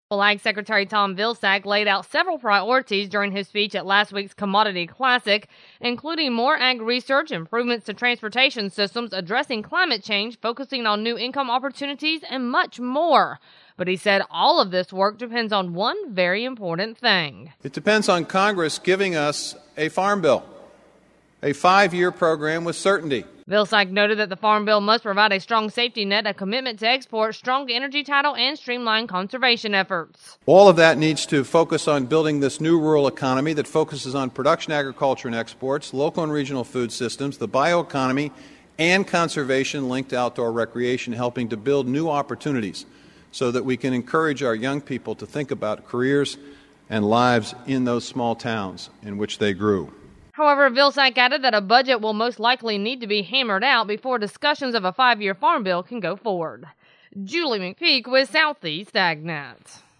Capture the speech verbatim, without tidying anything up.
Well, Ag Secretary Tom Vilsack laid out several priorities during his speech at last week's Commodity Classic, including more ag research, improvements to transportation systems, addressing climate change, focusing on new income opportunities, and much more. But he said all of this work depends on one very important thing. It depends on Congress giving us a farm bill, a five-year program with certainty. Vilsack noted that the Farm Bill must provide a strong safety net, a commitment to export, strong energy title, and streamline conservation efforts. All of that needs to focus on building this new rural economy that focuses on production, agriculture, and exports, local and regional food systems, the bioeconomy, and conservation linked to outdoor recreation, helping to build new opportunities so that we can encourage our young people to think about careers and lives in those small towns in which they grew. However, Vilsack added that a budget will most likely need to be hammered out before discussions of a five-year farm bill can go forward. Julie McPeak with Southeast AgNet.